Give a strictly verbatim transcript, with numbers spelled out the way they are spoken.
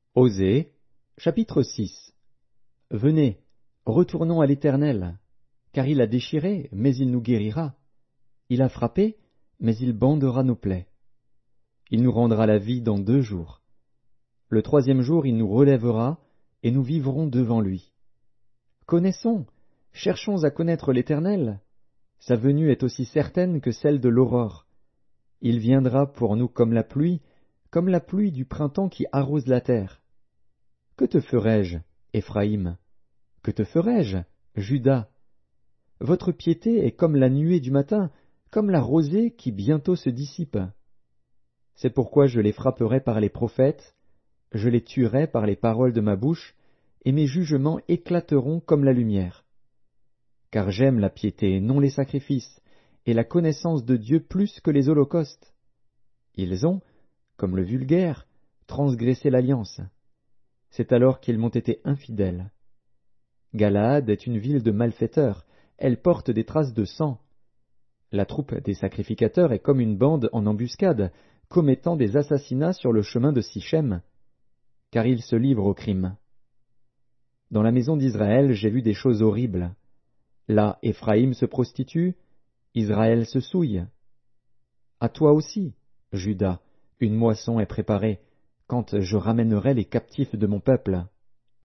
Osée, chapitre six. Venez, retournons à l'Éternel, car il a déchiré, mais il nous guérira. Il a frappé, mais il bandera nos plaies. Il nous rendra la vie dans deux jours. Le troisième jour il nous relèvera, et nous vivrons devant lui. Connaissons, cherchons à connaître l'Éternel. Sa venue est aussi certaine que celle de l'aurore. Il viendra pour nous comme la pluie, comme la pluie du printemps qui arrose la terre. Que te ferai-je, Éphraïm? Que te ferai-je, Juda? Votre piété est comme la nuée du matin, comme la rosée qui bientôt se dissipe. C'est pourquoi je les frapperai par les prophètes, je les tuerai par les paroles de ma bouche, et mes jugements éclateront comme la lumière. Car j'aime la piété, non les sacrifices, et la connaissance de Dieu plus que les holocaustes. Ils ont, comme le vulgaire, transgressé l'alliance. C'est alors qu'ils m'ont été infidèles. Galaad est une ville de malfaiteurs, elle porte des traces de sang. La troupe des sacrificateurs est comme une bande en embuscade, commettant des assassinats sur le chemin de Sichem, car ils se livrent au crime. Dans la maison d'Israël, j'ai vu des choses horribles. Là, Éphraïm se prostitue, Israël se souille. À toi aussi, Juda, une moisson est préparée, quand je ramènerai les captifs de mon peuple.